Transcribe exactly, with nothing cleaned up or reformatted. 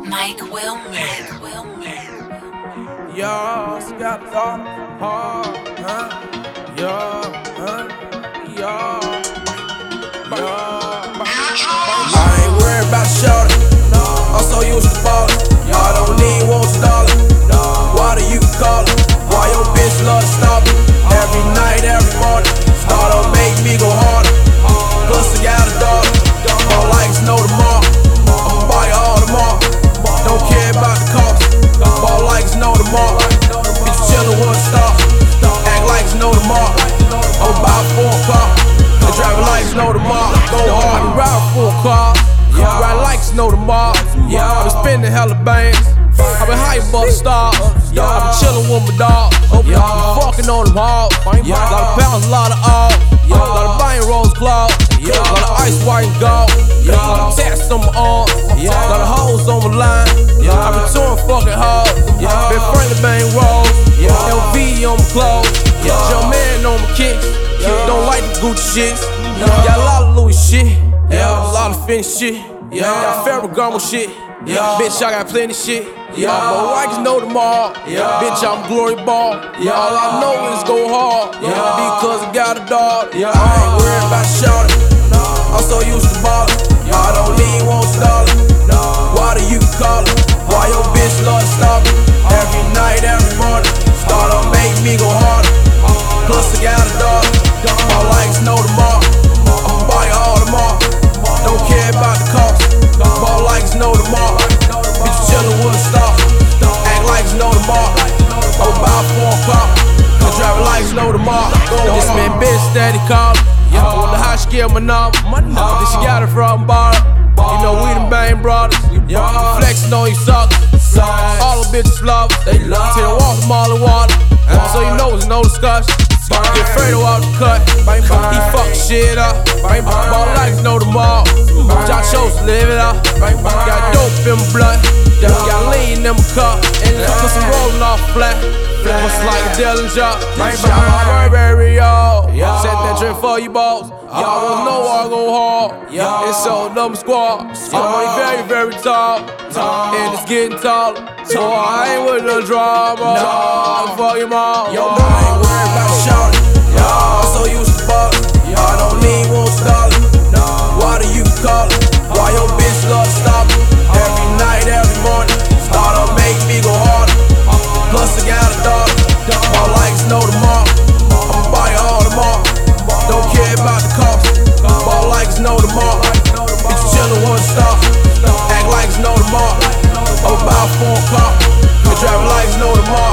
Mike Wilmer. Y'all got the thought, huh? Yeah, huh? Yeah, yeah. I ain't worried about shorty. I'm so used to ballin'. I don't need one dollar. Why do you call it? Why your bitch love to stop it? Every night, every morning. Start up, make me go harder. Plus I got a daughter. All likes know tomorrow. I'ma buy her all tomorrow. Don't care about the cost. All likes know tomorrow. Bitch chillin' with a star. Act like it's no tomorrow. I'ma buy a four car. The driver likes know tomorrow. Go hard and ride for a car. Ride like it's no tomorrow. I been spending hella bands. I been high above the stars. I been chillin' with my dog. Been fucking on them hard. Lot of pounds, a lot of all. Lot of buying rose claws. Lot of ice, white and gold. Lot of tats on my arm. Lot of hoes on my line. I been touring fucking hard. Been friendly bang rolls. L V on my clothes. Young man on my kicks. Don't like the Gucci shits. Got a lot of Louis shit. A lot of Fendi shit. Got Ferragamo shit. Bitch, I got plenty shit. Yeah, but I can know tomorrow. Yeah. Bitch, I'm glory ball. Yeah. All I know is go hard. Yeah. Because I got a dog. Yeah. I ain't worried about shorty. I'm so used to ballin'. I don't need one dollar. Why do you call it? Why your bitch love to stop it? Every night, every morning. Start up, make me go harder. Plus I got a dog. All likes know tomorrow. I'ma buy her all tomorrow. Don't care about the cost. All likes know tomorrow. Bitch chillin' with a star. Act like it's no tomorrow. I'ma buy a four car. The driver likes know tomorrow. This man bitch steady callin'. I wonder how she get my number. Then she got it from bar. You know we them bang brothers. Flexin' on you suckers. All the bitches love us. They love till they walk from all the water. So you know it's no discussion. Get Fredo out the cut. He fuck shit up. Ball like it's no tomorrow. John chose to live it up. Got dope in my blood. Got lean in my cup. Put some rollin' off flat. What's like a Dillinger. Burberry, y'all. Set that drink for you, boss. Y'all wanna know where I go hard. It's so number squad. I'm only very, very tall. And it's getting taller. So I ain't with no drama. No, fuck your mom. Yo, I ain't worried about shorty. I'm so used to ballin'. I don't need one dollar. Why do you call it? Why your bitch love to stop it? Every night, every morning. Start up, make me go harder. Plus I got a daughter. All likes know tomorrow. I'ma buy her all tomorrow. Don't care about the cost. All likes know tomorrow. Bitch chillin' with a star. Act like it's no tomorrow. I'ma buy a four car. The driver likes know tomorrow.